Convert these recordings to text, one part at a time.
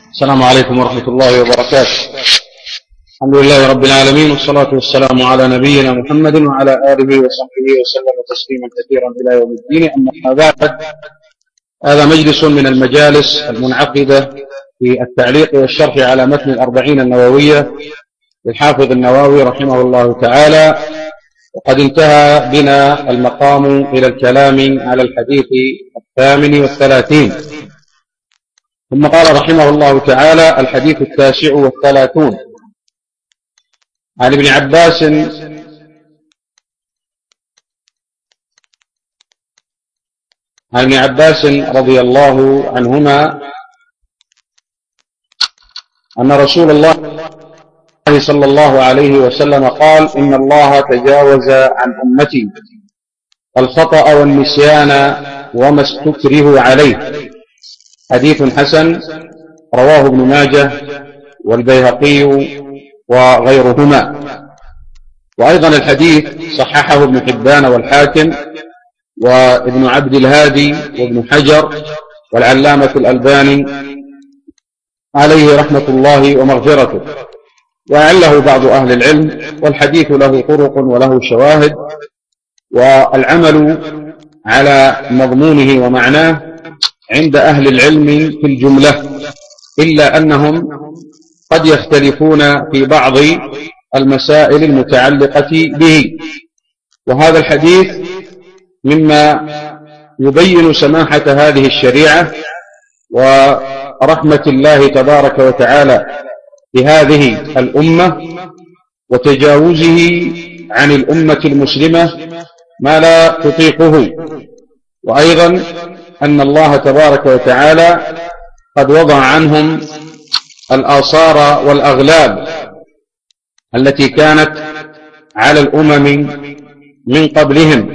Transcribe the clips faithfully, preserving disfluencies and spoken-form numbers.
السلام عليكم ورحمة الله وبركاته. الحمد لله رب العالمين، والصلاة والسلام على نبينا محمد وعلى آله وصحبه وسلم تسليما كثيرا إلى يوم الدين. أما بعد، هذا مجلس من المجالس المنعقدة في التعليق والشرح على متن الأربعين النووية للحافظ النووي رحمه الله تعالى، وقد انتهى بنا المقام إلى الكلام على الحديث الثامن والثلاثين. ثم قال رحمه الله تعالى: الحديث التاسع والثلاثون عن ابن عباس عن ابن عباس رضي الله عنهما أن رسول الله صلى الله عليه وسلم قال: إن الله تجاوز عن أمتي الخطأ والنسيان وما استكره عليه. حديث حسن رواه ابن ماجه والبيهقي وغيرهما. وأيضا الحديث صححه ابن حبان والحاكم وابن عبد الهادي وابن حجر والعلامة الألباني عليه رحمة الله ومغفرته، وعله بعض أهل العلم. والحديث له طرق وله شواهد، والعمل على مضمونه ومعناه عند أهل العلم في الجملة، إلا أنهم قد يختلفون في بعض المسائل المتعلقة به. وهذا الحديث مما يبين سماحة هذه الشريعة ورحمة الله تبارك وتعالى بهذه الأمة، وتجاوزه عن الأمة المسلمة ما لا تطيقه. وأيضا أن الله تبارك وتعالى قد وضع عنهم الآثار والأغلال التي كانت على الأمم من قبلهم.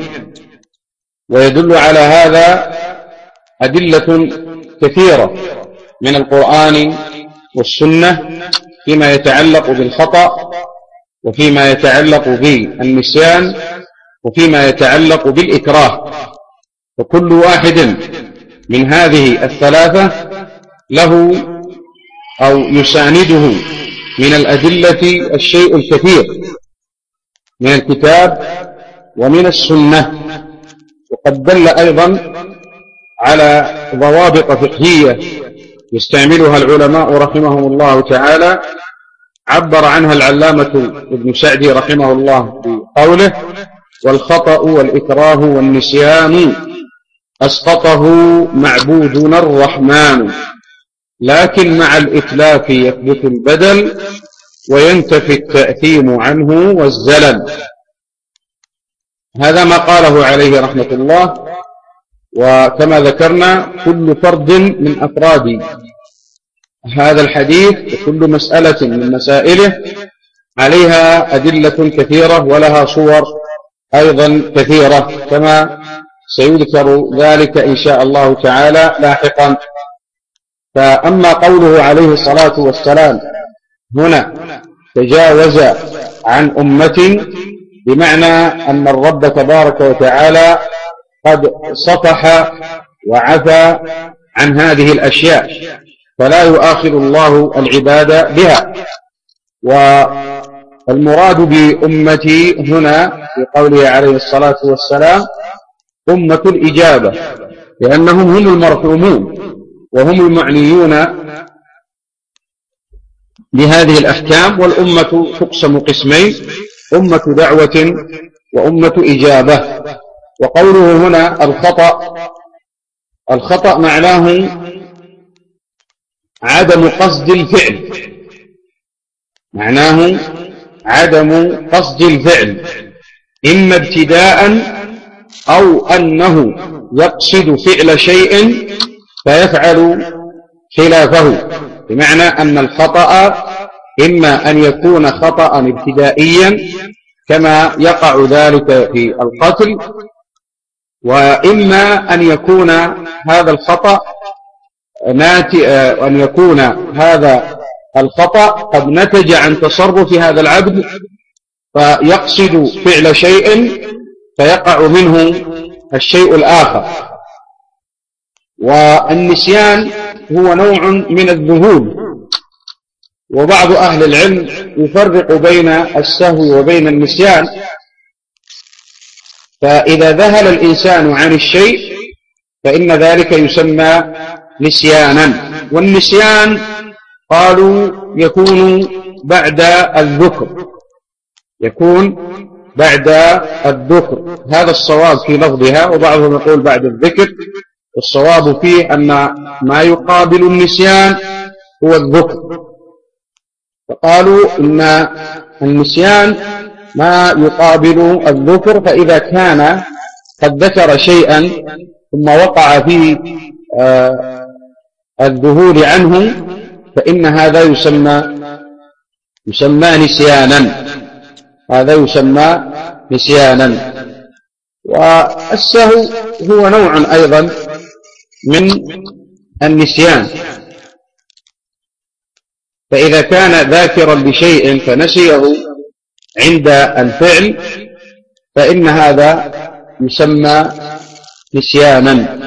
ويدل على هذا أدلة كثيرة من القرآن والسنة فيما يتعلق بالخطأ، وفيما يتعلق بالنسيان، وفيما يتعلق بالإكراه. وكل واحد من هذه الثلاثة له أو يسانده من الأدلة الشيء الكثير من الكتاب ومن السنة. وقد دل أيضا على ضوابط فقهية يستعملها العلماء رحمهم الله تعالى، عبر عنها العلامة ابن سعدي رحمه الله بقوله: والخطأ والإكراه والنسيان أسقطه معبودنا الرحمن، لكن مع الإتلاف يثبت البدل وينتفي التأثيم عنه والزلل. هذا ما قاله عليه رحمة الله. وكما ذكرنا، كل فرد من أفراد هذا الحديث وكل مسألة من مسائله عليها أدلة كثيرة ولها صور أيضا كثيرة، كما سيذكر ذلك إن شاء الله تعالى لاحقا. فأما قوله عليه الصلاة والسلام هنا تجاوز عن أمة، بمعنى أن الرب تبارك وتعالى قد صفح وعفى عن هذه الأشياء، فلا يؤاخذ الله العباد بها. والمراد بأمتي هنا في قوله عليه الصلاة والسلام أمة الإجابة، لأنهم هم المرحومون وهم المعنيون بهذه الأحكام. والأمة تقسم قسمين: أمة دعوة وأمة إجابة. وقوله هنا الخطأ، الخطأ معناه عدم قصد الفعل، معناه عدم قصد الفعل، إما ابتداء أو أنه يقصد فعل شيء فيفعل خلافه. بمعنى أن الخطأ إما أن يكون خطأ ابتدائيا كما يقع ذلك في القتل، وإما أن يكون هذا الخطأ ناتئ أن يكون هذا الخطأ قد نتج عن تصرف هذا العبد فيقصد فعل شيء فيقع منه الشيء الآخر. والنسيان هو نوع من الذهول وبعض أهل العلم يفرق بين السهو وبين النسيان، فإذا ذهل الإنسان عن الشيء فإن ذلك يسمى نسيانا. والنسيان قالوا يكون بعد الذكر، يكون بعد الذكر، هذا الصواب في لفظها، وبعضهم يقول بعد الذكر. الصواب فيه أن ما يقابل النسيان هو الذكر، فقالوا إن النسيان ما يقابل الذكر، فإذا كان قد ذكر شيئا ثم وقع في الذهول عنه فإن هذا يسمى يسمى نسيانا، هذا يسمى نسيانا. والسهو هو نوع أيضا من النسيان، فإذا كان ذاكرا لشيء فنسيه عند الفعل فإن هذا يسمى نسيانا.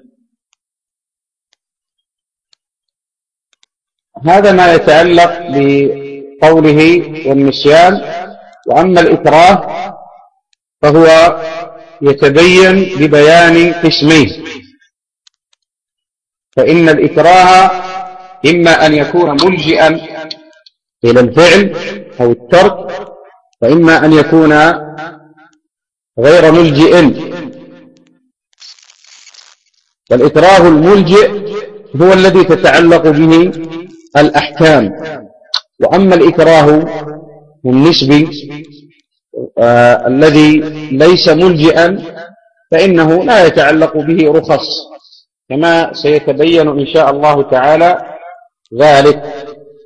هذا ما يتعلق بقوله والنسيان. وأما الإكراه فهو يتبين ببيان قسمين، فإن الإكراه إما أن يكون ملجئا إلى الفعل أو الترك، وإما أن يكون غير ملجئ. والإكراه الملجئ هو الذي تتعلق به الأحكام، وأما الإكراه النسبي آه الذي ليس ملجئا فإنه لا يتعلق به رخص، كما سيتبين إن شاء الله تعالى ذلك.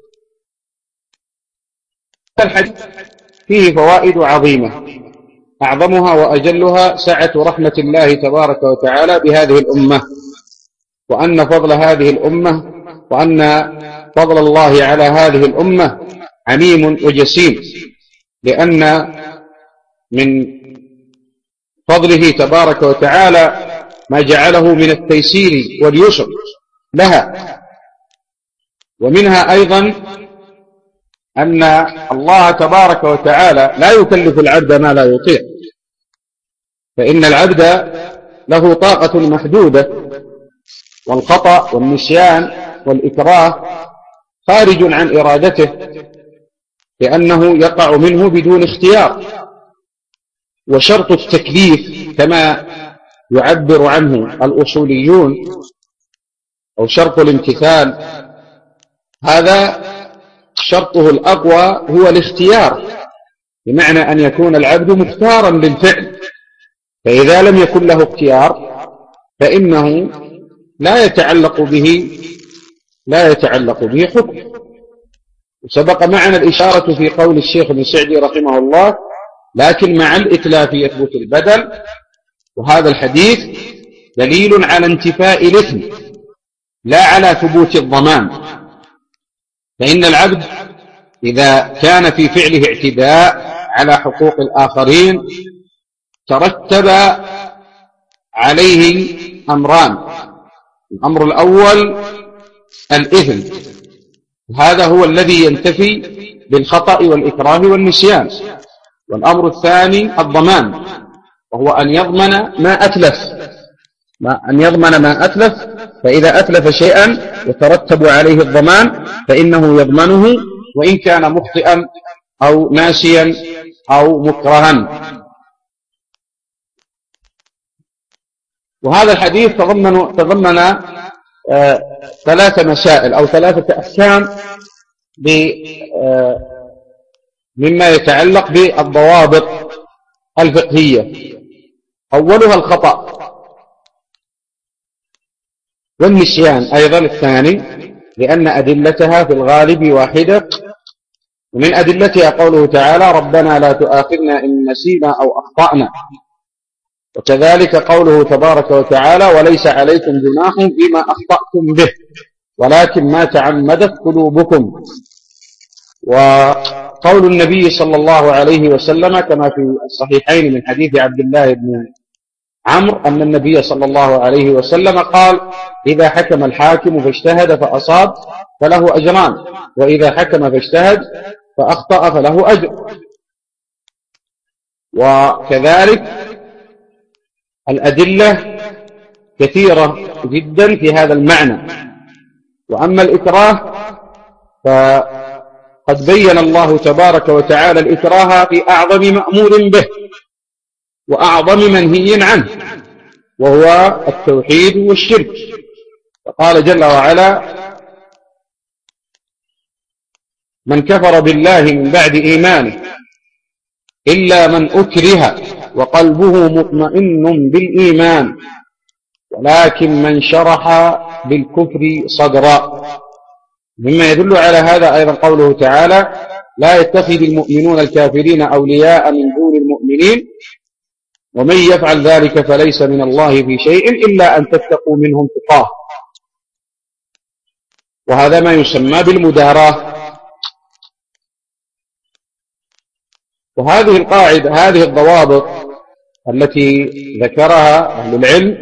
الحديث فيه فوائد عظيمة، أعظمها وأجلها سعة رحمة الله تبارك وتعالى بهذه الأمة، وأن فضل هذه الأمة وأن فضل الله على هذه الأمة عميم وجسيم، لأن من فضله تبارك وتعالى ما جعله من التيسير واليسر لها. ومنها أيضا أن الله تبارك وتعالى لا يكلف العبد ما لا يطيق، فإن العبد له طاقة محدودة، والخطأ والنسيان والإكراه خارج عن إرادته، لأنه يقع منه بدون اختيار. وشرط التكليف كما يعبر عنه الأصوليون أو شرط الامتثال، هذا شرطه الأقوى هو الاختيار، بمعنى أن يكون العبد مختارا للفعل، فإذا لم يكن له اختيار فإنه لا يتعلق به لا يتعلق به حكم. وسبق معنا الإشارة في قول الشيخ ابن سعدي رحمه الله: لكن مع الإتلاف يثبت البدل. وهذا الحديث دليل على انتفاء الإثم لا على ثبوت الضمان، فإن العبد إذا كان في فعله اعتداء على حقوق الآخرين ترتب عليه أمران: الأمر الأول الإثم، هذا هو الذي ينتفي بالخطأ والإكراه والنسيان. والأمر الثاني الضمان، وهو أن يضمن ما أتلف ما أن يضمن ما أتلف فإذا أتلف شيئا يترتب عليه الضمان فإنه يضمنه وإن كان مخطئا أو ناسيا أو مكرها. وهذا الحديث تضمن تضمن آه ثلاث مسائل أو ثلاثة أحكام آه مما يتعلق بالضوابط الفقهية. أولها الخطأ، والنسيان أيضا الثاني، لأن أدلتها في الغالب واحدة. ومن أدلتها قوله تعالى: ربنا لا تؤاخذنا إن نسينا أو أخطأنا. وكذلك قوله تبارك وتعالى: وليس عليكم جناح فيما أخطأتم به ولكن ما تعمدت قلوبكم. وقول النبي صلى الله عليه وسلم كما في الصحيحين من حديث عبد الله بن عمرو أن النبي صلى الله عليه وسلم قال: إذا حكم الحاكم فاجتهد فأصاب فله أجران، وإذا حكم فاجتهد فأخطأ فله أجر. وكذلك الأدلة كثيرة جدا في هذا المعنى. وأما الإكراه فقد بين الله تبارك وتعالى الإكراه في أعظم مأمور به وأعظم منهي عنه، وهو التوحيد والشرك. فقال جل وعلا: من كفر بالله من بعد إيمانه إلا من أكره وقلبه مطمئن بالإيمان ولكن من شرح بالكفر صدرا. مما يدل على هذا أيضا قوله تعالى: لا يتخذ المؤمنون الكافرين أولياء من دون المؤمنين ومن يفعل ذلك فليس من الله في شيء إلا أن تتقوا منهم تقاه. وهذا ما يسمى بالمداراة. وهذه القاعدة، هذه الضوابط التي ذكرها أهل العلم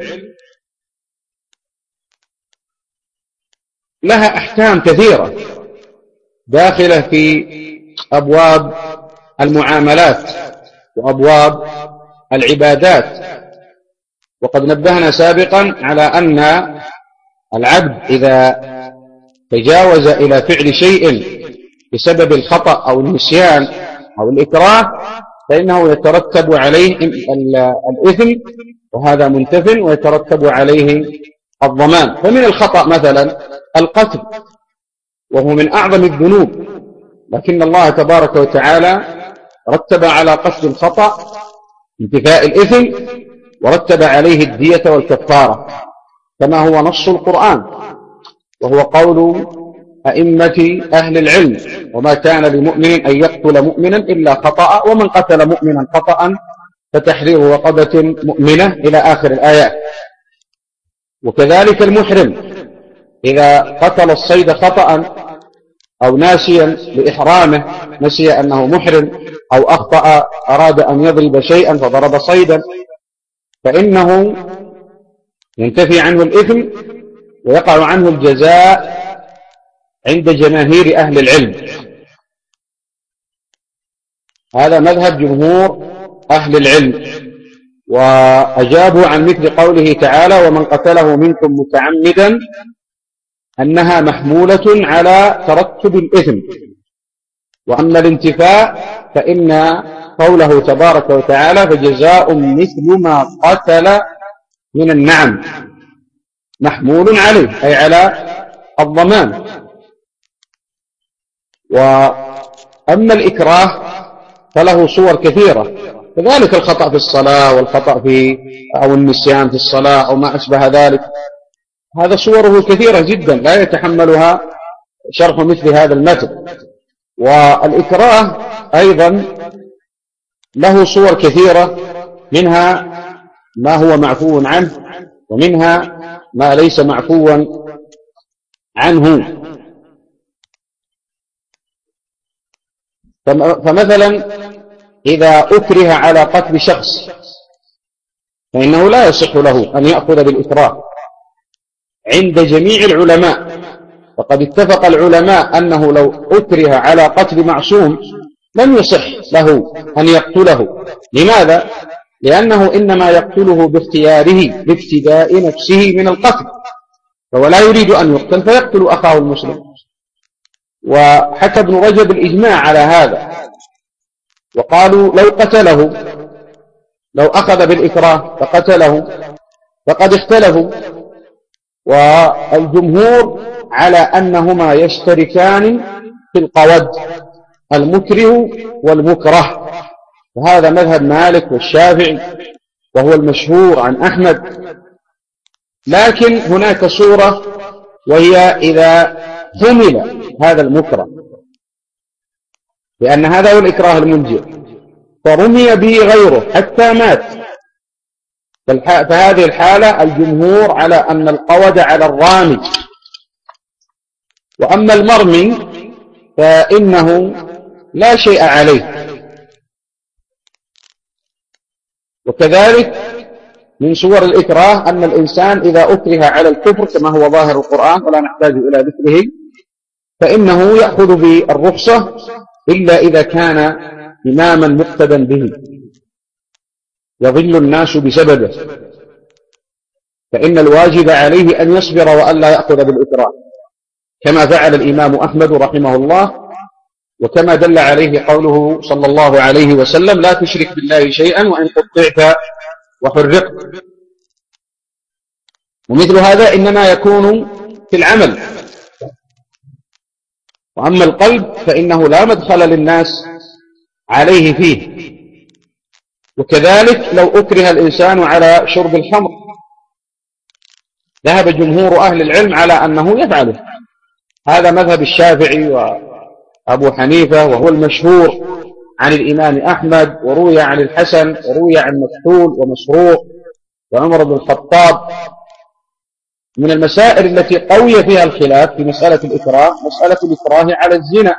لها أحكام كثيرة داخلة في أبواب المعاملات وأبواب العبادات. وقد نبهنا سابقا على أن العبد إذا تجاوز إلى فعل شيء بسبب الخطأ أو النسيان أو الإكراه فإنه يترتب عليه الإثم، وهذا منتف، ويترتب عليه الضمان. فمن الخطأ مثلا القتل، وهو من أعظم الذنوب، لكن الله تبارك وتعالى رتب على قتل الخطأ انتفاء الإثم، ورتب عليه الدية والكفارة كما هو نص القرآن، وهو قول أئمة أهل العلم: وما كان لمؤمن أن يقتل مؤمنا إلا خطأ ومن قتل مؤمنا خطأ فتحرير رقبة مؤمنة إلى آخر الآيات. وكذلك المحرم إذا قتل الصيد خطأ أو ناسيا لإحرامه، نسي أنه محرم أو أخطأ أراد أن يضرب شيئا فضرب صيدا، فإنه ينتفي عنه الإثم ويقع عنه الجزاء عند جماهير أهل العلم. هذا مذهب جمهور أهل العلم. وأجابوا عن مثل قوله تعالى: ومن قتله منكم متعمدا، أنها محمولة على ترتب الإثم. وأما الانتفاء فإن قوله تبارك وتعالى: فجزاء مثل ما قتل من النعم، محمول عليه أي على الضمان. وأما الإكراه فله صور كثيرة، كذلك الخطأ في الصلاة والخطأ في أو النسيان في الصلاة أو ما أشبه ذلك، هذا صوره كثيرة جدا لا يتحملها شرح مثل هذا المتن. والإكراه أيضا له صور كثيرة، منها ما هو معفو عنه ومنها ما ليس معفوا عنه. فمثلا إذا أكره على قتل شخص فإنه لا يصح له أن يأخذ بالإكراه عند جميع العلماء. فقد اتفق العلماء أنه لو أكره على قتل معصوم لم يصح له أن يقتله. لماذا؟ لأنه إنما يقتله باختياره بافتداء نفسه من القتل، فهو لا يريد أن يقتل فيقتل أخاه المسلم. وحكى ابن رجب الإجماع على هذا، وقالوا لو قتله، لو أخذ بالإكراه فقتله فقد اختلفوا، والجمهور على أنهما يشتركان في القود، المكره والمكره. وهذا مذهب مالك والشافعي وهو المشهور عن أحمد. لكن هناك صورة، وهي إذا حمل هذا المكره، لأن هذا هو الإكراه المنجر، فرمي به غيره حتى مات، فهذه الحالة الجمهور على أن القود على الرامي. وأما المرمي فإنه لا شيء عليه. وكذلك من صور الإكراه أن الإنسان إذا أكره على الكفر كما هو ظاهر القرآن ولا نحتاج إلى ذكره، فإنه يأخذ بالرخصة إلا إذا كان إماما مقتدى به يضل الناس بسببه، فإن الواجب عليه أن يصبر وألا يأخذ بالإكراه، كما فعل الإمام أحمد رحمه الله، وكما دل عليه قوله صلى الله عليه وسلم: لا تشرك بالله شيئا وإن قطعت وحرقت. ومثل هذا إنما يكون في العمل، وأما القلب فإنه لا مدخل للناس عليه فيه. وكذلك لو أكره الإنسان على شرب الخمر ذهب جمهور أهل العلم على أنه يفعله، هذا مذهب الشافعي وأبو حنيفة، وهو المشهور عن الإمام أحمد، وروي عن الحسن، وروي عن مكحول ومسروق وعمر بن الخطاب. من المسائل التي قوي فيها الخلاف في مسألة الإكراه مسألة الإكراه على الزنا،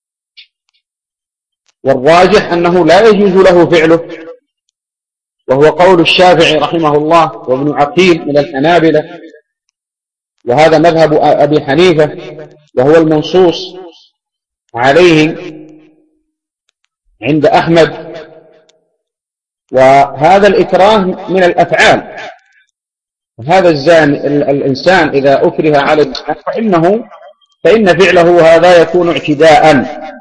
والراجح أنه لا يجوز له فعله، وهو قول الشافعي رحمه الله وابن عقيل من الحنابلة، وهذا مذهب أبي حنيفة وهو المنصوص عليه عند أحمد. وهذا الإكراه من الأفعال، هذا الزان الإنسان إذا أكره على الزنا فإنه فإن فعله هذا يكون اعتداء.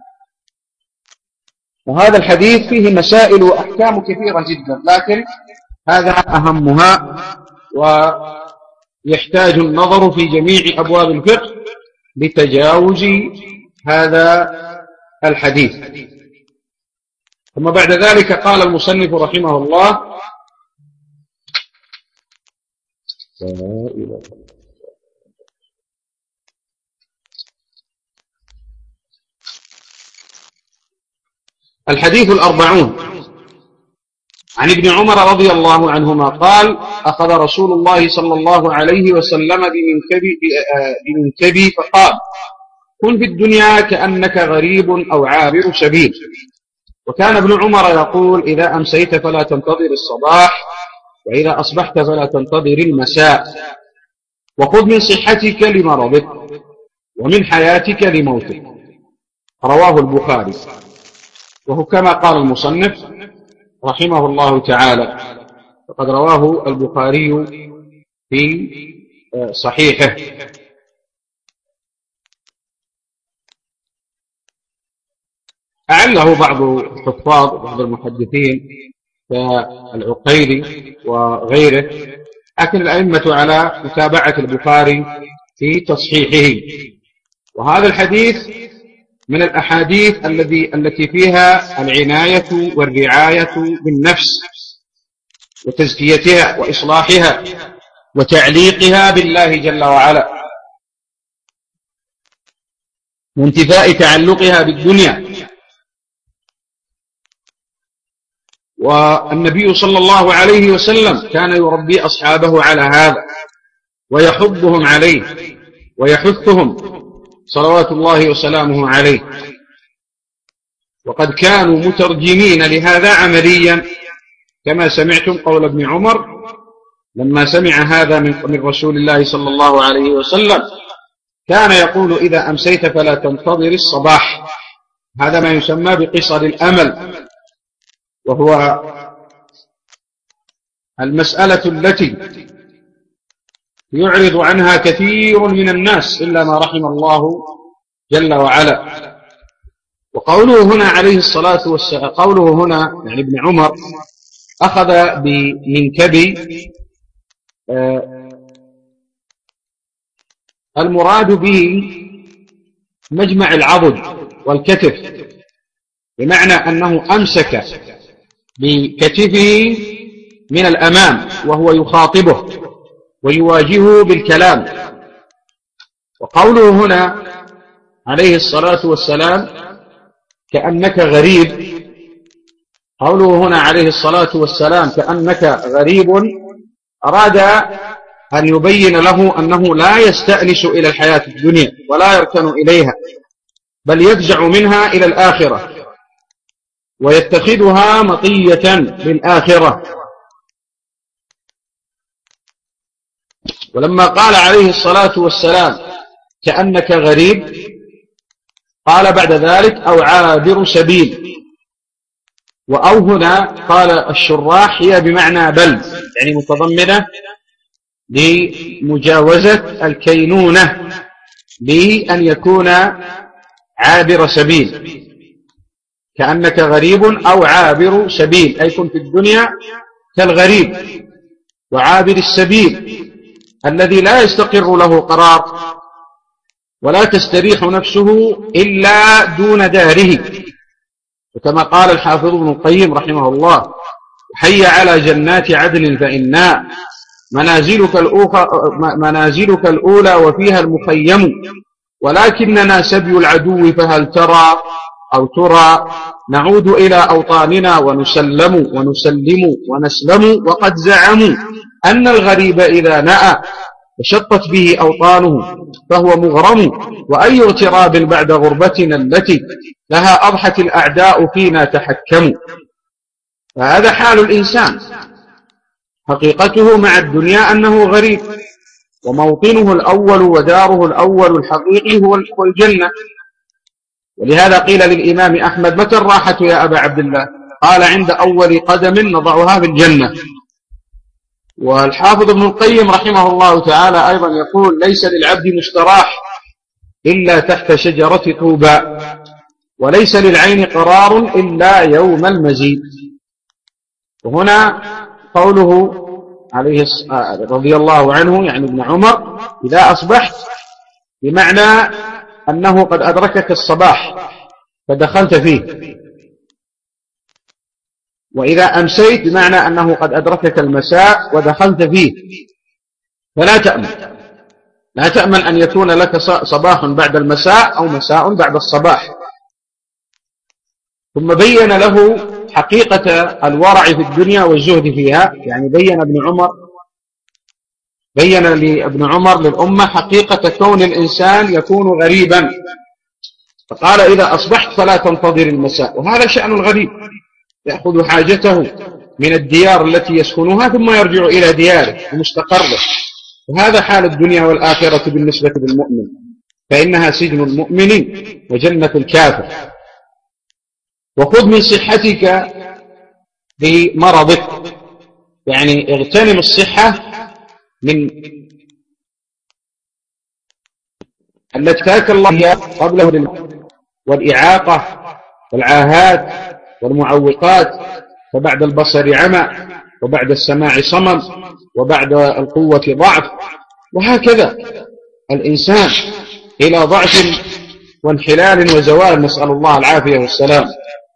وهذا الحديث فيه مسائل وأحكام كثيرة جدا، لكن هذا أهمها، ويحتاج النظر في جميع أبواب الفقه لتجاوز هذا الحديث. ثم بعد ذلك قال المصنف رحمه الله: الحديث الأربعون عن ابن عمر رضي الله عنهما قال: أخذ رسول الله صلى الله عليه وسلم بمنكبي, بمنكبي فقال: كن في الدنيا كأنك غريب أو عابر سبيل. وكان ابن عمر يقول: إذا أمسيت فلا تنتظر الصباح، وإذا أصبحت فلا تنتظر المساء، وخذ من صحتك لمرضك ومن حياتك لموتك. رواه البخاري. وهو كما قال المصنف رحمه الله تعالى، فقد رواه البخاري في صحيحه. أعله بعض الحفاظ وبعض المحدثين كالعقيلي وغيره، لكن الأئمة على متابعة البخاري في تصحيحه. وهذا الحديث من الأحاديث الذي التي فيها العناية والرعاية بالنفس وتزكيتها وإصلاحها وتعليقها بالله جل وعلا، وانتفاء تعلقها بالدنيا. والنبي صلى الله عليه وسلم كان يربي أصحابه على هذا ويحضهم عليه ويحثهم صلوات الله وسلامه عليه، وقد كانوا مترجمين لهذا عمليا، كما سمعتم قول ابن عمر لما سمع هذا من رسول الله صلى الله عليه وسلم كان يقول: إذا أمسيت فلا تنتظر الصباح. هذا ما يسمى بقصر الأمل، وهو المسألة التي يعرض عنها كثير من الناس إلا ما رحم الله جل وعلا. وقوله هنا عليه الصلاة والسلام، قوله هنا يعني ابن عمر أخذ بمنكبي، المراد به مجمع العضد والكتف، بمعنى أنه أمسك بكتفه من الأمام وهو يخاطبه ويواجهه بالكلام. وقوله هنا عليه الصلاة والسلام كأنك غريب، قوله هنا عليه الصلاة والسلام كأنك غريب، أراد أن يبين له أنه لا يستأنس إلى الحياة الدنيا ولا يركن إليها، بل يفزع منها إلى الآخرة ويتخذها مطية للآخرة. ولما قال عليه الصلاة والسلام كأنك غريب، قال بعد ذلك أو عابر سبيل. وأو هنا قال الشراح هي بمعنى بل، يعني متضمنة لمجاوزة الكينونة بأن يكون عابر سبيل، كأنك غريب أو عابر سبيل، أي كن في الدنيا كالغريب وعابر السبيل الذي لا يستقر له قرار ولا تستريح نفسه إلا دون داره. وكما قال الحافظ ابن القيم رحمه الله: حي على جنات عدن فإنا منازلك, منازلك الأولى وفيها المخيم، ولكننا سبي العدو فهل ترى أو ترى نعود إلى أوطاننا ونسلم ونسلم ونسلم، وقد زعموا أن الغريب إذا نأى وشطت به أوطانه فهو مغرم، وأي اغتراب بعد غربتنا التي لها أضحت الأعداء فينا تحكموا. فهذا حال الإنسان، حقيقته مع الدنيا أنه غريب، وموطنه الأول وداره الأول الحقيقي هو الجنة. ولهذا قيل للإمام أحمد: متى الراحة يا أبا عبد الله؟ قال: عند أول قدم نضعها في الجنة. والحافظ ابن القيم رحمه الله تعالى أيضا يقول: ليس للعبد مستراح إلا تحت شجرة طوبى، وليس للعين قرار إلا يوم المزيد. وهنا قوله عليه رضي الله عنه، يعني ابن عمر: إذا أصبحت، بمعنى أنه قد أدركك الصباح فدخلت فيه، وإذا أمسيت بمعنى أنه قد أدركك المساء ودخلت فيه، فلا تأمن لا تأمن أن يكون لك صباح بعد المساء أو مساء بعد الصباح. ثم بين له حقيقة الورع في الدنيا والزهد فيها، يعني بين ابن عمر بين لابن عمر للأمة حقيقة كون الإنسان يكون غريبا، فقال: إذا أصبحت فلا تنتظر المساء. وهذا شأن الغريب، يأخذ حاجته من الديار التي يسكنها ثم يرجع إلى دياره ومستقره. وهذا حال الدنيا والآخرة بالنسبة للمؤمن، فإنها سجن المؤمن وجنة الكافر. وخذ من صحتك بمرضك، يعني اغتنم الصحة من التي تاك الله قبله، والإعاقة والعاهات والمعوقات، فبعد البصر عمى، وبعد السماع صمم، وبعد القوة ضعف، وهكذا الإنسان إلى ضعف وانحلال وزوال، نسأل الله العافية والسلام.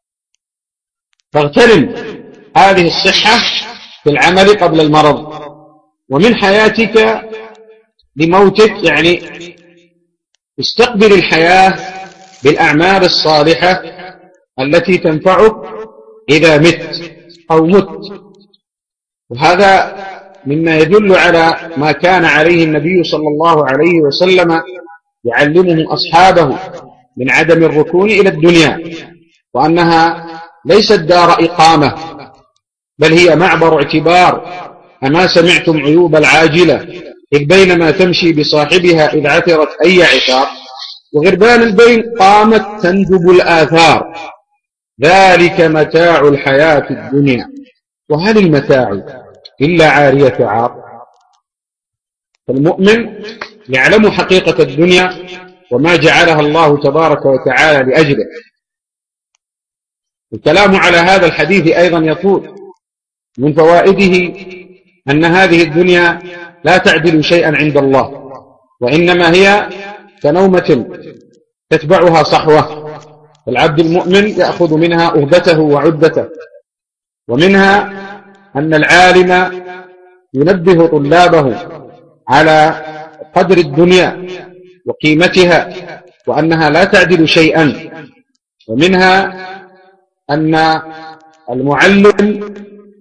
فاغتنم هذه الصحة في العمل قبل المرض، ومن حياتك لموتك، يعني استقبل الحياة بالأعمال الصالحة التي تنفعك إذا مت أو مت. وهذا مما يدل على ما كان عليه النبي صلى الله عليه وسلم يعلمه أصحابه من عدم الركون إلى الدنيا، وأنها ليست دار إقامة، بل هي معبر اعتبار. أما سمعتم عيوب العاجلة إذ بينما تمشي بصاحبها إذ عثرت أي عثار، وغربان البين قامت تندب الآثار، ذلك متاع الحياة الدنيا، وهل المتاع إلا عارية عار. فالمؤمن يعلم حقيقة الدنيا وما جعلها الله تبارك وتعالى لأجله. الكلام على هذا الحديث أيضا يطول. من فوائده أن هذه الدنيا لا تعدل شيئا عند الله، وإنما هي كنومة تتبعها صحوة، العبد المؤمن يأخذ منها أهبته وعدته. ومنها أن العالم ينبه طلابه على قدر الدنيا وقيمتها، وأنها لا تعدل شيئا. ومنها أن المعلم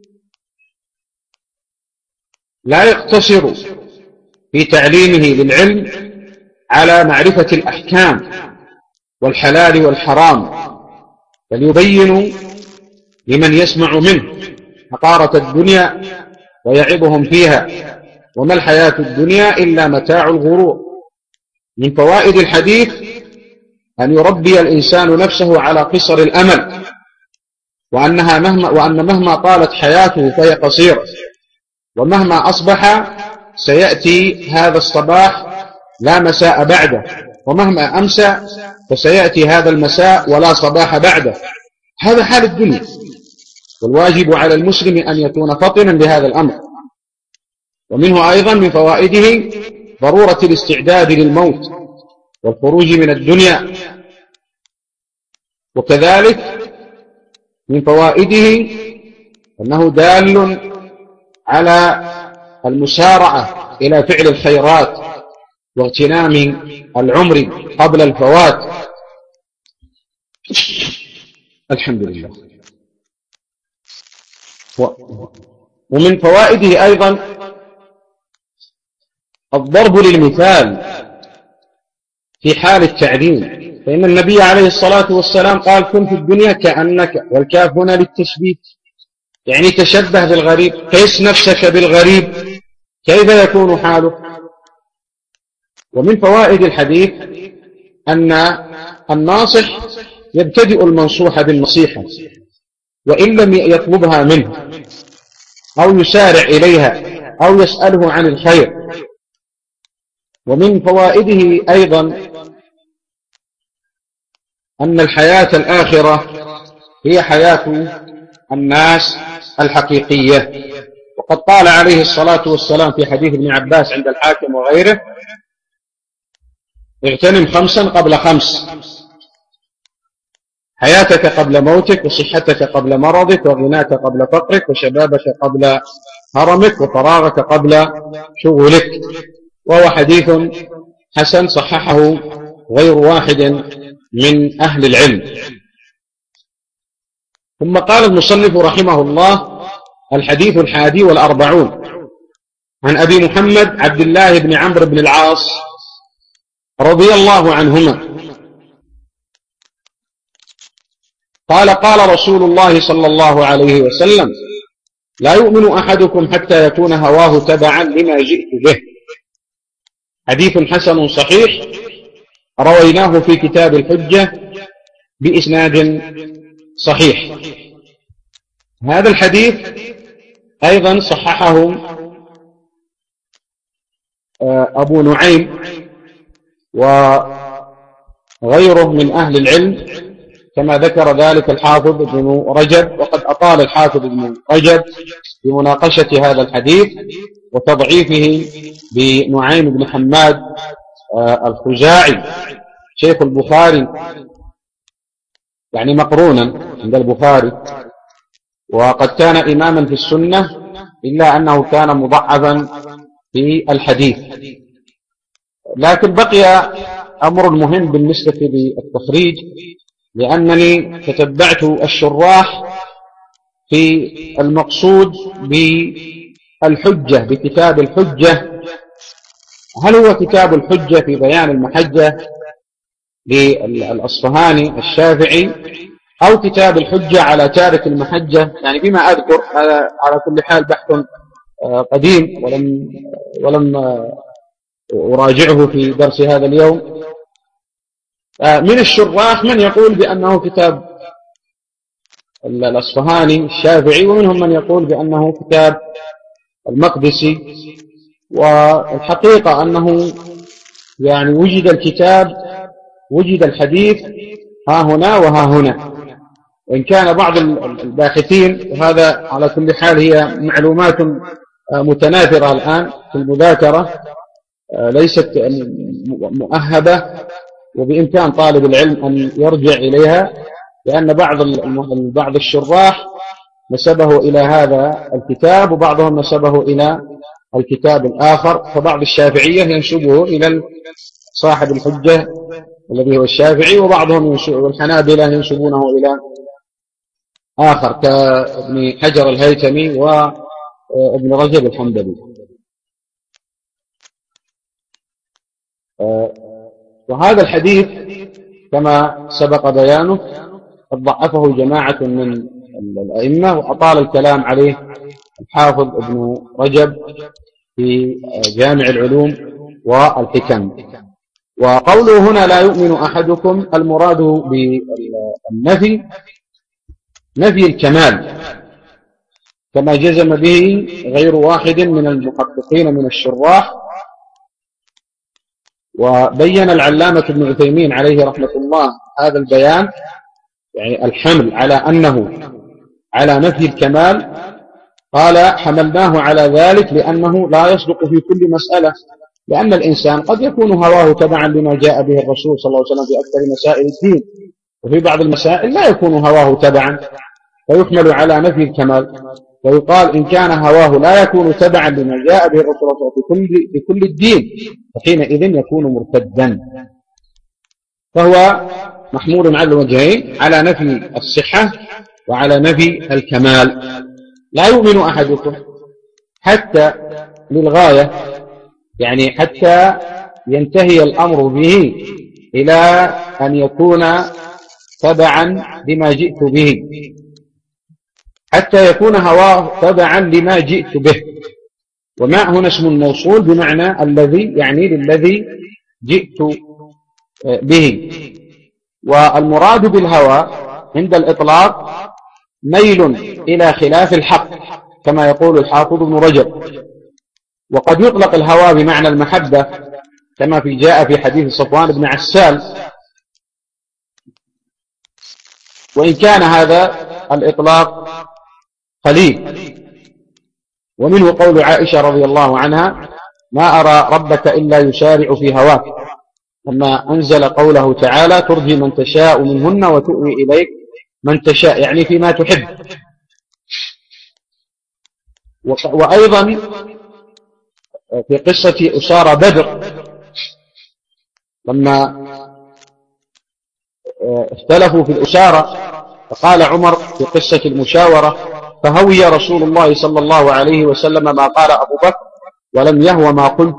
لا يقتصر في تعليمه للعلم على معرفة الأحكام والحلال والحرام، بل يبين لمن يسمع منه حقارة الدنيا ويعظهم فيها، وما الحياة الدنيا إلا متاع الغرور. من فوائد الحديث أن يربي الإنسان نفسه على قصر الأمل، وأنها مهما وأن مهما طالت حياته فهي قصيرة، ومهما أصبح سيأتي هذا الصباح لا مساء بعده، ومهما أمسى فسيأتي هذا المساء ولا صباح بعده. هذا حال الدنيا، والواجب على المسلم أن يكون فطنا لهذا الأمر. ومنه أيضا من فوائده ضرورة الاستعداد للموت والخروج من الدنيا. وكذلك من فوائده أنه دال على المسارعة إلى فعل الخيرات واغتنام العمر قبل الفوات. الحمد لله. ومن فوائده أيضا الضرب للمثال في حال التعليم، فإن النبي عليه الصلاة والسلام قال: كن في الدنيا كأنك، والكاف هنا للتشبيه، يعني تشبه بالغريب، قس نفسك بالغريب كيف يكون حالك. ومن فوائد الحديث أن الناصح يبتدئ المنصوح بالنصيحة وإن لم يطلبها منه أو يسارع إليها أو يسأله عن الخير. ومن فوائده أيضا أن الحياة الآخرة هي حياة الناس الحقيقية. وقد قال عليه الصلاة والسلام في حديث ابن عباس عند الحاكم وغيره: اغتنم خمسا قبل خمس، حياتك قبل موتك، وصحتك قبل مرضك، وغناك قبل فقرك، وشبابك قبل هرمك، وفراغك قبل شغلك. وهو حديث حسن صححه غير واحد من أهل العلم. ثم قال المصنف رحمه الله: الحديث الحادي والأربعون عن أبي محمد عبد الله بن عمرو بن العاص رضي الله عنهما قال: قال رسول الله صلى الله عليه وسلم: لا يؤمن أحدكم حتى يكون هواه تبعا لما جئت به. حديث حسن صحيح رويناه في كتاب الحجة بإسناد صحيح. هذا الحديث أيضا صححه أبو نعيم وغيره من أهل العلم، كما ذكر ذلك الحافظ ابن رجب. وقد أطال الحافظ ابن رجب بمناقشة هذا الحديث وتضعيفه بنعيم بن حماد الخزاعي شيخ البخاري، يعني مقرونا عند البخاري، وقد كان إماما في السنة إلا أنه كان مضعفا في الحديث. لكن بقي أمر مهم بالنسبة للتخريج، لأنني تتبعت الشراح في المقصود بالحجة بكتاب الحجة، هل هو كتاب الحجة في بيان المحجة للأصفهاني الشافعي أو كتاب الحجة على تارك المحجة؟ يعني بما أذكر على كل حال بحث قديم ولم ولم أراجعه في درس هذا اليوم. من الشراح من يقول بأنه كتاب الأصفهاني الشافعي، ومنهم من يقول بأنه كتاب المقدسي. والحقيقة أنه يعني وجد الكتاب وجد الحديث ها هنا وها هنا، وإن كان بعض الباحثين، وهذا على كل حال هي معلومات متناثرة الآن في المذاكرة ليست مؤهبة، وبإمكان طالب العلم أن يرجع إليها، لأن بعض بعض الشراح نسبه إلى هذا الكتاب وبعضهم نسبه إلى الكتاب الآخر، فبعض الشافعية ينسبه إلى صاحب الحجة الذي هو الشافعي، وبعضهم والحنابلة ينسبونه إلى آخر كابن حجر الهيثمي وابن رجب الحنبلي. وهذا الحديث كما سبق بيانه قد ضعفه جماعة من الأئمة، وأطال الكلام عليه الحافظ ابن رجب في جامع العلوم والحكم. وقوله هنا لا يؤمن أحدكم المراد بالنفي نفي الكمال كما جزم به غير واحد من المحققين من الشراح. وبين العلامة ابن عثيمين عليه رحمة الله هذا البيان، يعني الحمل على أنه على نفي الكمال، قال حملناه على ذلك لأنه لا يصدق في كل مسألة، لأن الإنسان قد يكون هواه تبعا لما جاء به الرسول صلى الله عليه وسلم في أكثر مسائل الدين، وفي بعض المسائل لا يكون هواه تبعا فيحمل على نفي الكمال، ويقال إن كان هواه لا يكون تبعا لما جاء به الرسول في كل, في كل الدين فحينئذ يكون مرتدا. فهو محمول على الوجهين، على نفي الصحة وعلى نفي الكمال. لا يؤمن أحدكم حتى للغاية، يعني حتى ينتهي الأمر به إلى أن يكون تبعا لما جئت به، حتى يكون هواه تبعا لما جئت به. وما هنا اسم الموصول بمعنى الذي، يعني للذي جئت به. والمراد بالهوى عند الإطلاق ميل إلى خلاف الحق كما يقول الحافظ ابن رجب. وقد يطلق الهوى بمعنى المحبة كما في جاء في حديث صفوان بن عسال، وإن كان هذا الإطلاق قليل. ومنه قول عائشة رضي الله عنها ما أرى ربك إلا يسارع في هواك، لما أنزل قوله تعالى ترجي من تشاء منهن وتؤوي إليك من تشاء، يعني فيما تحب. وأيضا في قصة أسارى بدر لما اختلفوا في الأسارة، فقال عمر في قصة المشاورة فهوي رسول الله صلى الله عليه وسلم ما قال أبو بكر ولم يهوى ما قلت.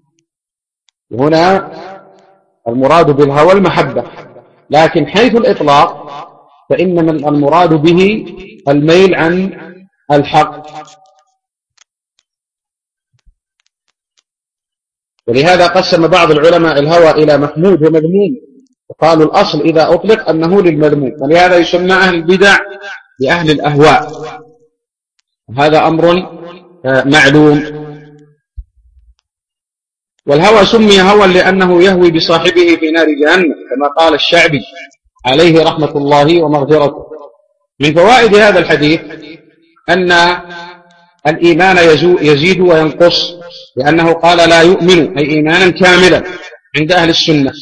هنا المراد بالهوى المحبة، لكن حيث الإطلاق فإنما المراد به الميل عن الحق. ولهذا قسم بعض العلماء الهوى إلى محمود ومذموم، وقالوا الأصل إذا أطلق أنه للمذموم، ولهذا يسمى أهل البدع بأهل الأهواء، هذا أمر معلوم. والهوى سمي هوى لأنه يهوي بصاحبه في نار جهنم كما قال الشعبي عليه رحمة الله ومغفرته. من فوائد هذا الحديث أن الإيمان يزيد وينقص، لأنه قال لا يؤمن أي إيمانا كاملا عند أهل السنة.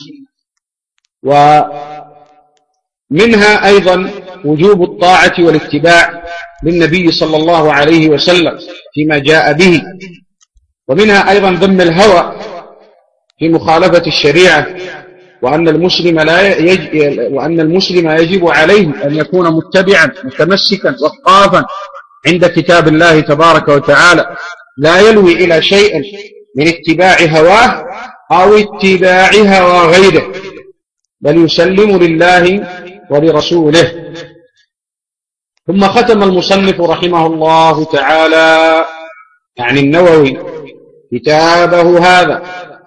ومنها أيضا وجوب الطاعة والاتباع للنبي صلى الله عليه وسلم فيما جاء به. ومنها أيضا ذم الهوى في مخالفة الشريعة، وأن المسلم لا يج... وأن المسلم يجب عليه أن يكون متبعا متمسكا وقافا عند كتاب الله تبارك وتعالى، لا يلوي إلى شيء من اتباع هواه أو اتباع هوى غيره، بل يسلم لله ولرسوله. ثم ختم المصنف رحمه الله تعالى يعني النووي كتابه هذا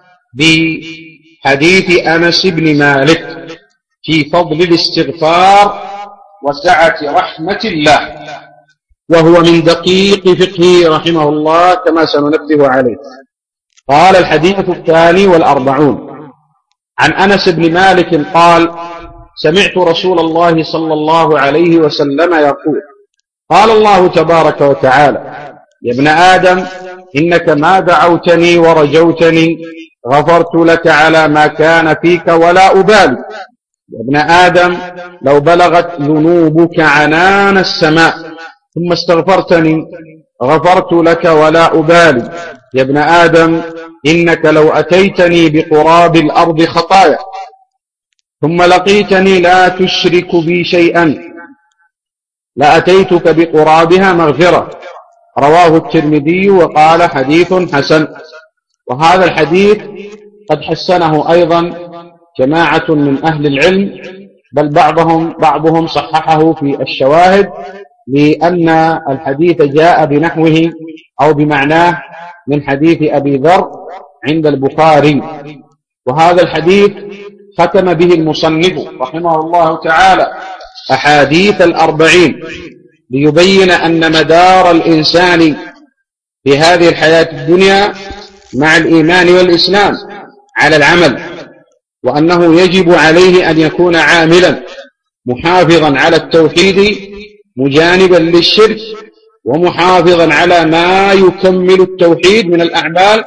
بحديث أنس بن مالك في فضل الاستغفار وسعة رحمة الله، وهو من دقيق فقهه رحمه الله كما سننبه عليه. قال الحديث الثاني والأربعون عن أنس بن مالك قال سمعت رسول الله صلى الله عليه وسلم يقول قال الله تبارك وتعالى يا ابن آدم إنك ما دعوتني ورجوتني غفرت لك على ما كان فيك ولا أبالي. يا ابن آدم لو بلغت ذنوبك عنان السماء ثم استغفرتني غفرت لك ولا أبالي. يا ابن آدم إنك لو أتيتني بقراب الأرض خطايا ثم لقيتني لا تشرك بي شيئا لأتيتك بقرابها مغفرة. رواه الترمذي وقال حديث حسن. وهذا الحديث قد حسنه أيضا جماعة من أهل العلم، بل بعضهم بعضهم صححه في الشواهد، لأن الحديث جاء بنحوه أو بمعناه من حديث أبي ذر عند البخاري. وهذا الحديث ختم به المصنف رحمه الله تعالى أحاديث الأربعين ليبين أن مدار الإنسان في هذه الحياة الدنيا مع الإيمان والإسلام على العمل، وأنه يجب عليه أن يكون عاملا محافظا على التوحيد مجانبا للشرك، ومحافظا على ما يكمل التوحيد من الأعمال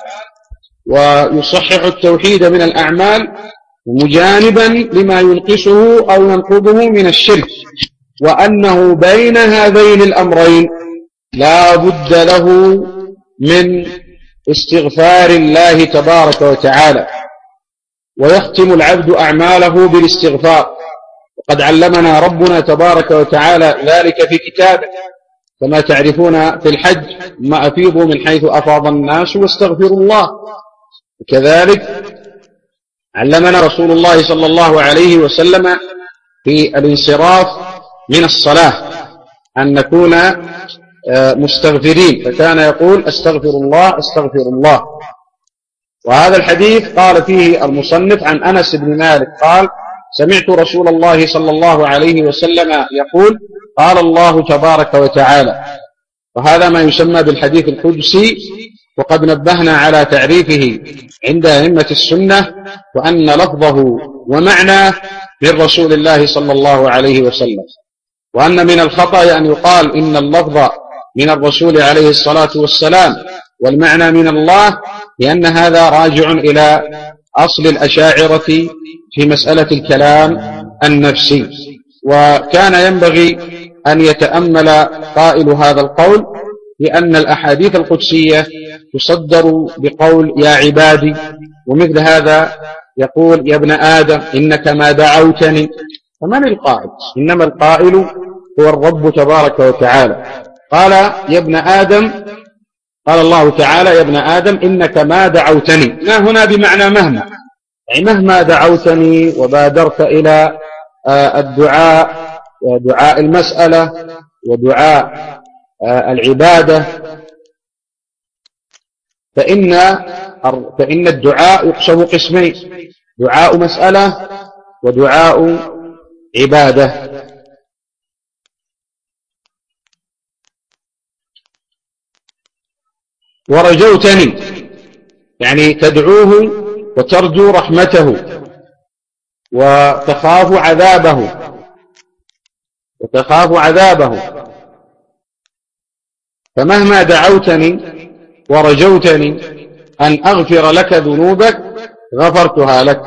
ويصحح التوحيد من الأعمال، مجانبا لما ينقصه أو ينقضه من الشرك، وأنه بين هذين الأمرين لا بد له من استغفار الله تبارك وتعالى، ويختم العبد أعماله بالاستغفار. وقد علمنا ربنا تبارك وتعالى ذلك في كتابه، كما تعرفون في الحج ما أفيضوا من حيث أفاض الناس واستغفروا الله. وكذلك علمنا رسول الله صلى الله عليه وسلم في الانصراف من الصلاة أن نكون مستغفرين، فكان يقول استغفر الله استغفر الله. وهذا الحديث قال فيه المصنف عن أنس بن مالك قال: سمعت رسول الله صلى الله عليه وسلم يقول: قال الله تبارك وتعالى. وهذا ما يسمى بالحديث القدسي، وقد نبهنا على تعريفه عند أئمة السنة، وأن لفظه ومعناه من رسول الله صلى الله عليه وسلم، وأن من الخطأ أن يقال إن اللفظ من الرسول عليه الصلاة والسلام والمعنى من الله، لأن هذا راجع إلى أصل الأشاعرة في مسألة الكلام النفسي. وكان ينبغي أن يتأمل قائل هذا القول، لأن الأحاديث القدسية تصدر بقول يا عبادي، ومثل هذا يقول يا ابن آدم إنك ما دعوتني. فمن القائل؟ إنما القائل هو الرب تبارك وتعالى. قال يا ابن آدم، قال الله تعالى يا ابن آدم إنك ما دعوتني، ما هنا بمعنى مهما، يعني مهما دعوتني وبادرت إلى الدعاء ودعاء المسألة ودعاء العبادة، فإن فإن الدعاء يقسم قسمين: دعاء مسألة ودعاء عبادة. ورجوتني يعني تدعوه وترجو رحمته وتخاف عذابه وتخاف عذابه فمهما دعوتني ورجوتني أن أغفر لك ذنوبك غفرتها لك.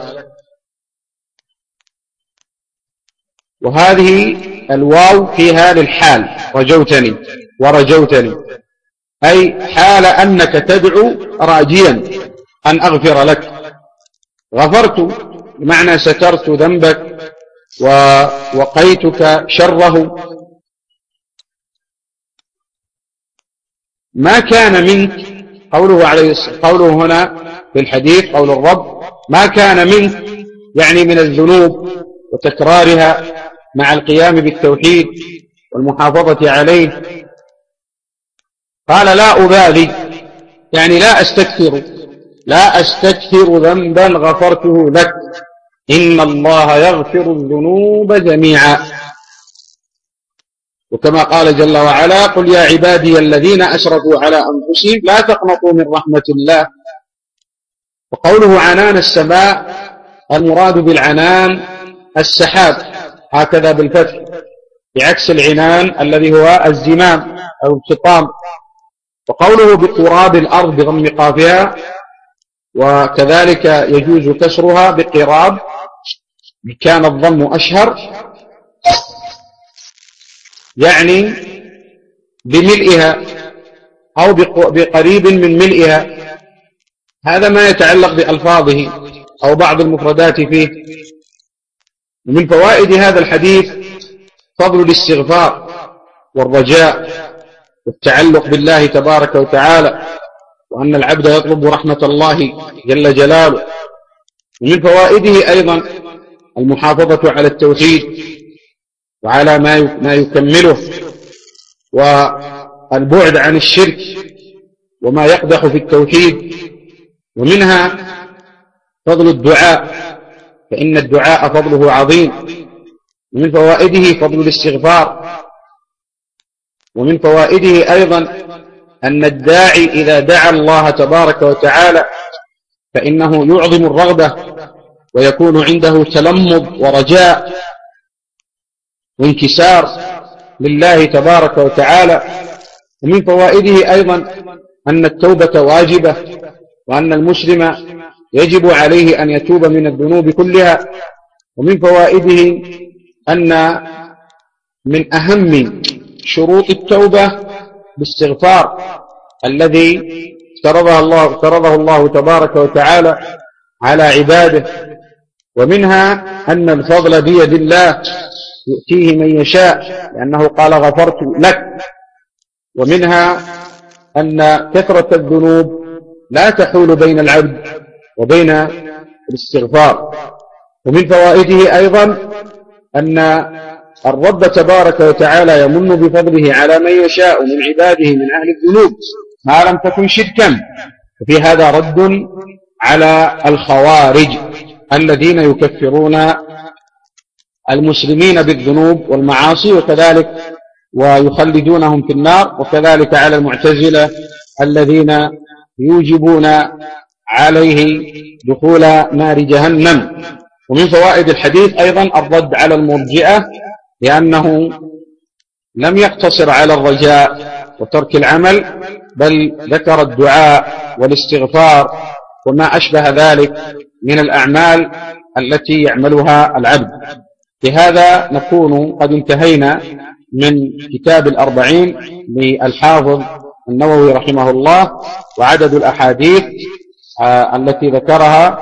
وهذه الواو فيها للحال، رجوتني ورجوتني، أي حال أنك تدعو راجيا أن أغفر لك. غفرت بمعنى سترت ذنبك ووقيتك شره. ما كان منك، قوله عليه قوله هنا في الحديث قول الرب ما كان منك، يعني من الذنوب وتكرارها مع القيام بالتوحيد والمحافظة عليه. قال لا أبالي، يعني لا أستكثر لا أستكثر ذنبا غفرته لك، إن الله يغفر الذنوب جميعا. وكما قال جل وعلا قل يا عبادي الذين أسرفوا على أنفسهم لا تقنطوا من رحمة الله. وقوله عنان السماء المراد بالعنان السحاب، هكذا بالفتح، بعكس العنان الذي هو الزمام أو الخطام. وقوله بقراب الأرض بضم قافها، وكذلك يجوز كسرها بقراب، كان الضم أشهر، يعني بملئها أو بقريب من ملئها. هذا ما يتعلق بألفاظه أو بعض المفردات فيه. ومن فوائد هذا الحديث فضل الاستغفار والرجاء والتعلق بالله تبارك وتعالى، وأن العبد يطلب رحمة الله جل جلاله. ومن فوائده أيضا المحافظة على التوحيد وعلى ما يكمله، والبعد عن الشرك وما يقدح في التوحيد. ومنها فضل الدعاء، فإن الدعاء فضله عظيم. ومن فوائده فضل الاستغفار. ومن فوائده أيضا أن الداعي إذا دعا الله تبارك وتعالى فإنه يعظم الرغبة ويكون عنده تلمض ورجاء وانكسار لله تبارك وتعالى. ومن فوائده أيضا أن التوبة واجبة، وأن المسلم يجب عليه أن يتوب من الذنوب كلها. ومن فوائده أن من أهم شروط التوبة بالاستغفار الذي افترضه الله, افترضه الله تبارك وتعالى على عباده. ومنها أن الفضل بيد الله يؤتيه من يشاء، لأنه قال غفرت لك. ومنها أن كثرة الذنوب لا تحول بين العبد وبين الاستغفار. ومن فوائده أيضا أن الرب تبارك وتعالى يمن بفضله على من يشاء من عباده من أهل الذنوب ما لم تكن شركا. وفي هذا رد على الخوارج الذين يكفرون المسلمين بالذنوب والمعاصي وكذلك ويخلدونهم في النار، وكذلك على المعتزلة الذين يوجبون عليه دخول نار جهنم. ومن فوائد الحديث أيضا الرد على المرجئة، لأنه لم يقتصر على الرجاء وترك العمل، بل ذكر الدعاء والاستغفار وما أشبه ذلك من الأعمال التي يعملها العبد. بهذا نكون قد انتهينا من كتاب الأربعين للحافظ النووي رحمه الله. وعدد الأحاديث التي ذكرها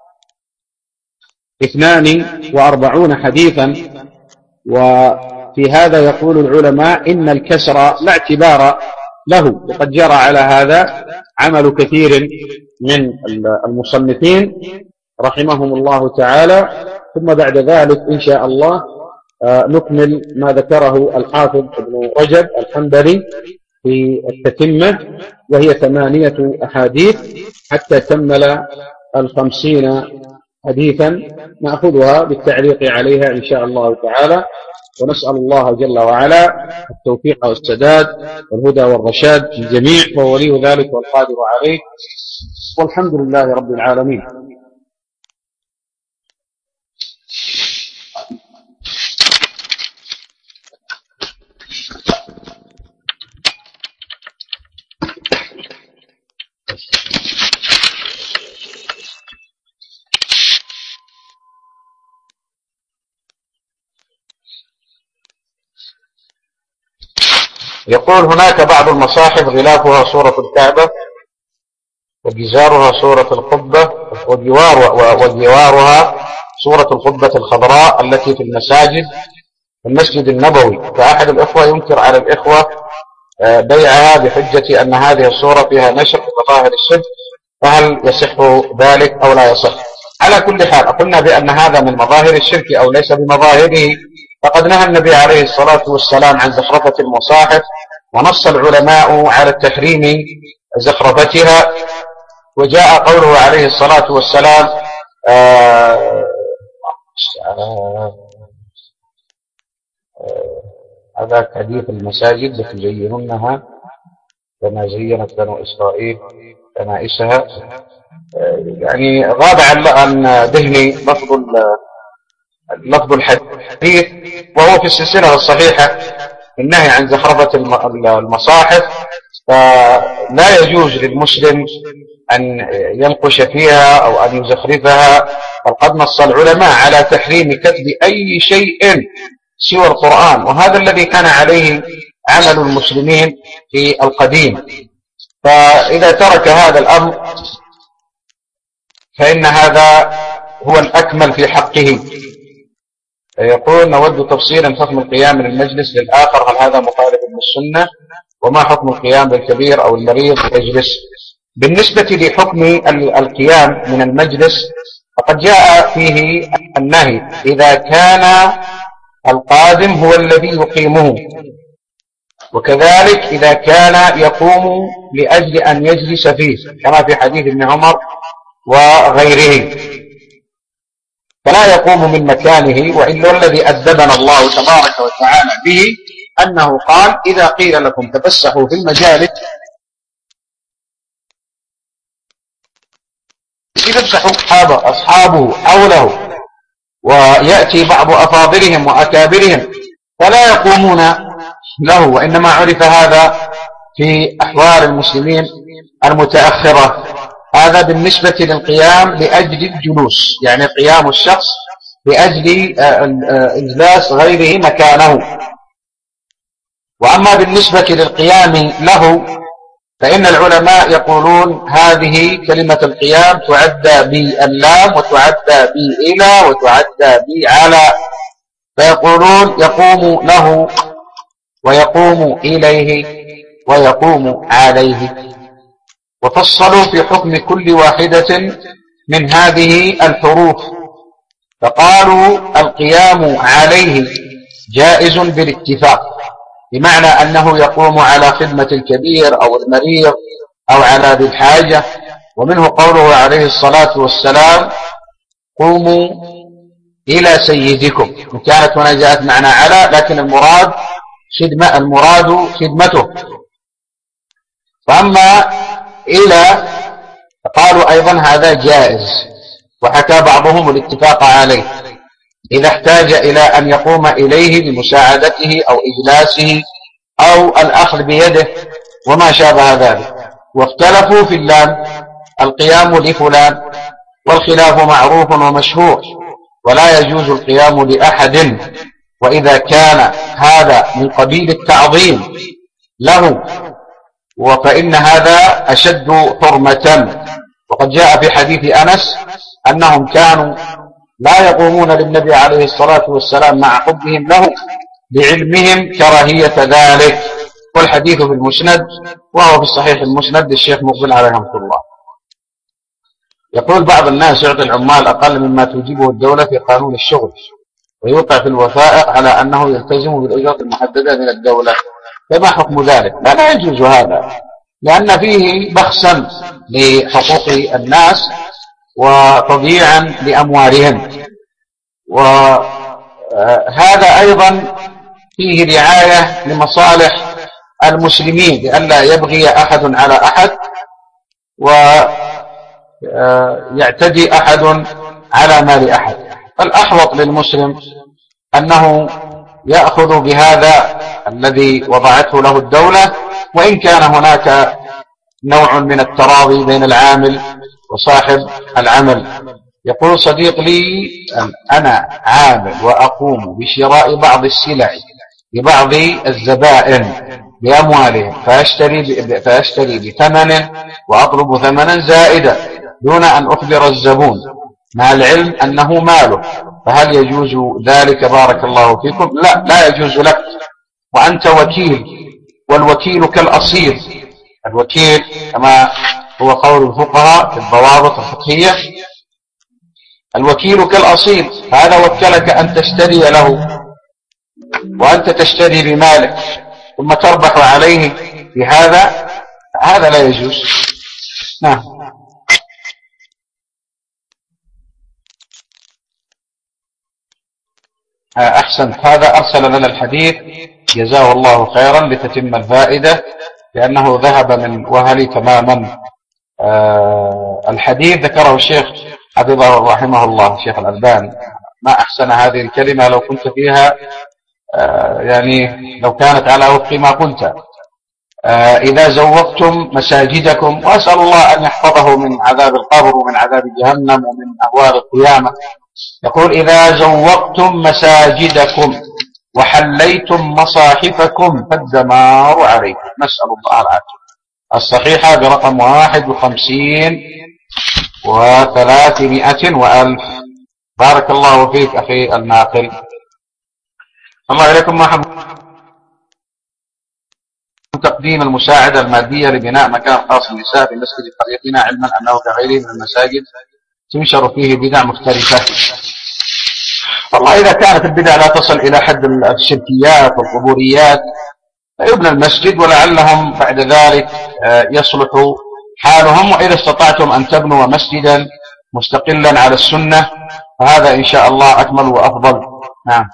اثنان وأربعون حديثا. وفي هذا يقول العلماء إن الكسر لا اعتبار له، وقد جرى على هذا عمل كثير من المصنفين رحمهم الله تعالى. ثم بعد ذلك إن شاء الله نكمل ما ذكره الحافظ ابن رجب الحنبلي في التتمة، وهي ثمانية أحاديث حتى كمل الخمسين حديثا، نأخذها بالتعليق عليها إن شاء الله تعالى. ونسأل الله جل وعلا التوفيق والسداد والهدى والرشاد للجميع، وهو ولي ذلك والقادر عليه، والحمد لله رب العالمين. يقول هناك بعض المصاحف غلافها صورة الكعبة وجزارها صورة القبة وجوارها صورة القبة الخضراء التي في المساجد في المسجد النبوي، فأحد الإخوة ينكر على الإخوة بيعها بحجة أن هذه الصورة فيها نشر مظاهر الشرك، فهل يصح ذلك أو لا يصح؟ على كل حال قلنا بأن هذا من مظاهر الشرك أو ليس بمظاهره، فقد نهى النبي عليه الصلاة والسلام عن زخرفة المصاحف، ونص العلماء على التحريم زخرفتها. وجاء قوله عليه الصلاة والسلام هذا حديث المساجد لتزيننها كما زينت بنو إسرائيل كنائسها، يعني غاب عن ذهني لفظ لفظ الحديث، وهو في السلسلة الصحيحة النهي عن زخرفة المصاحف، فلا يجوز للمسلم أن ينقش فيها أو أن يزخرفها. وقد نص العلماء على تحريم كتب أي شيء سوى القرآن، وهذا الذي كان عليه عمل المسلمين في القديم. فإذا ترك هذا الأمر فإن هذا هو الأكمل في حقه. يقول نود تفصيلا حكم القيام من المجلس للآخر، هل هذا مخالف بالسنة؟ وما حكم القيام بالكبير أو المريض يجلس؟ بالنسبة لحكم القيام من المجلس فقد جاء فيه النهي إذا كان القادم هو الذي يقيمه، وكذلك إذا كان يقوم لأجل أن يجلس فيه، كما في حديث ابن عمر وغيره، فلا يقوم من مكانه. وإلا الذي أدبنا الله تبارك وتعالى به أنه قال: إذا قيل لكم تفسحوا في المجالس يفسحوا أصحابه, أصحابه حوله، ويأتي بعض أفاضلهم وأكابرهم فلا يقومون له. وإنما عرف هذا في أحوال المسلمين المتأخرة. هذا بالنسبة للقيام لأجل الجلوس، يعني قيام الشخص لأجل إجلاس غيره مكانه. وأما بالنسبة للقيام له فإن العلماء يقولون هذه كلمة القيام تعدى باللام وتعدى بإلى وتعدى بعلى، فيقولون يقوم له ويقوم إليه ويقوم عليه. وفصلوا في حكم كل واحدة من هذه الحروف، فقالوا القيام عليه جائز بالاتفاق، بمعنى أنه يقوم على خدمة الكبير أو المريض أو على ذي الحاجة. ومنه قوله عليه الصلاة والسلام: قوموا إلى سيدكم. وكانت هنا جاءت معنى على، لكن المراد خدمة، المراد خدمته. فأما إلى قالوا أيضا هذا جائز، وحكى بعضهم الاتفاق عليه إذا احتاج إلى أن يقوم إليه لمساعدته أو إجلاسه أو الأخذ بيده وما شابه ذلك. واختلفوا في اللام: القيام لفلان، والخلاف معروف ومشهور، ولا يجوز القيام لأحد، وإذا كان هذا من قبيل التعظيم له فإن هذا أشد حرمة. وقد جاء في حديث أنس أنهم كانوا لا يقومون للنبي عليه الصلاة والسلام مع حبهم له بعلمهم كراهية ذلك. والحديث في المسند، وهو في الصحيح المسند للشيخ مقبل عليه رحمه الله. يقول بعض الناس يعطي العمال أقل مما توجبه الدولة في قانون الشغل، ويوقع في الوثائق على أنه يلتزم بالأجرة المحددة من الدولة، فما حكم ذلك؟ لا, لا يجوز هذا، لأن فيه بخسا لحقوق الناس وتضييعا لأموالهم. وهذا أيضا فيه رعاية لمصالح المسلمين، لئلا يبغي أحد على أحد ويعتدي أحد على مال أحد. فالأحوط للمسلم أنه يأخذ بهذا الذي وضعته له الدولة، وإن كان هناك نوع من التراضي بين العامل وصاحب العمل. يقول صديق لي: أنا عامل وأقوم بشراء بعض السلع لبعض الزبائن بأموالهم، فأشتري, فأشتري بثمن وأطلب ثمنا زائدا دون أن أخبر الزبون، مع العلم أنه ماله، فهل يجوز ذلك بارك الله فيكم؟ لا، لا يجوز لك، وأنت وكيل، والوكيل كالأصيل. الوكيل كما هو قول الفقهاء في الضوابط الفقهية: الوكيل كالأصيل، هذا وكلك أن تشتري له وأنت تشتري بمالك ثم تربح عليه بهذا، هذا لا يجوز. نعم. أحسن. هذا أرسل لنا الحديث جزاه الله خيرا لتتم الفائدة، لأنه ذهب من وهلي تماما. الحديث ذكره الشيخ حفظه رحمه الله الشيخ الألباني. ما أحسن هذه الكلمة لو كنت فيها، يعني لو كانت على وفق ما قلت: إذا زوقتم مساجدكم، وأسأل الله أن يحفظه من عذاب القبر ومن عذاب جهنم ومن أهوال القيامة. يقول: إذا زوقتم مساجدكم وحليتم مصاحفكم فالدمار عليكم. نسأل الله العافية. الصحيحة برقم واحد وخمسين وثلاثمائة وألف. بارك الله فيك أخي الناقل. الله إليكم. ما حب تقديم المساعدة المادية لبناء مكان خاص للنساء في مسجد قريتنا، علما أنه كغيره من المساجد تنشر فيه بدع مختلفة. والله إذا كانت البدع لا تصل إلى حد الشركيات والقبوريات فيبنى المسجد، ولعلهم بعد ذلك يصلح حالهم. وإذا استطعتم أن تبنوا مسجدا مستقلا على السنة، فهذا إن شاء الله أكمل وأفضل. نعم.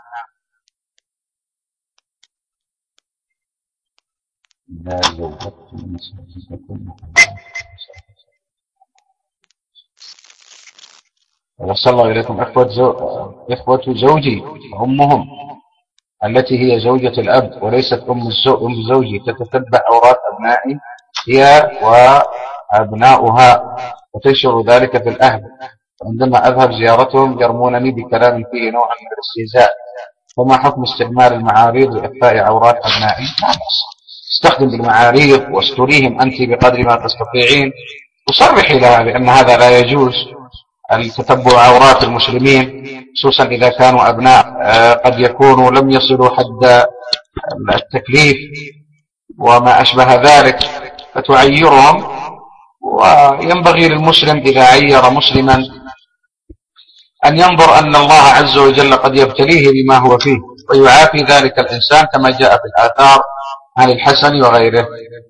وصلى الله إليكم. إخوة, زو... إخوة زوجي أمهم التي هي زوجة الأب وليست أم, الزو... أم زوجي تتتبع عورات أبنائي هي وأبناؤها وتنشر ذلك في الأهل، عندما أذهب زيارتهم يرمونني بكلام فيه نوعا من الاستهزاء. فما حكم استعمال المعاريض لإخفاء عورات أبنائي؟ استخدم بالمعاريض واستريهم أنت بقدر ما تستطيعين، وصرحي لها بأن هذا لا يجوز التتبع عورات المسلمين، خصوصا إذا كانوا أبناء قد يكونوا لم يصلوا حد التكليف وما أشبه ذلك، فتعيرهم. وينبغي للمسلم إذا عير مسلما أن ينظر أن الله عز وجل قد يبتليه بما هو فيه ويعافي ذلك الإنسان كما جاء في الآثار عن الحسن وغيره.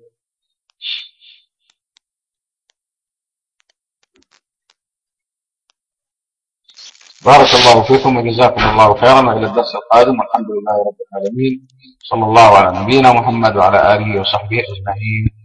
بارك الله فيكم وجزاكم الله خيرا، وإلى الدرس القادم، والحمد لله رب العالمين. صلى الله على نبينا محمد وعلى آله وصحبه أجمعين.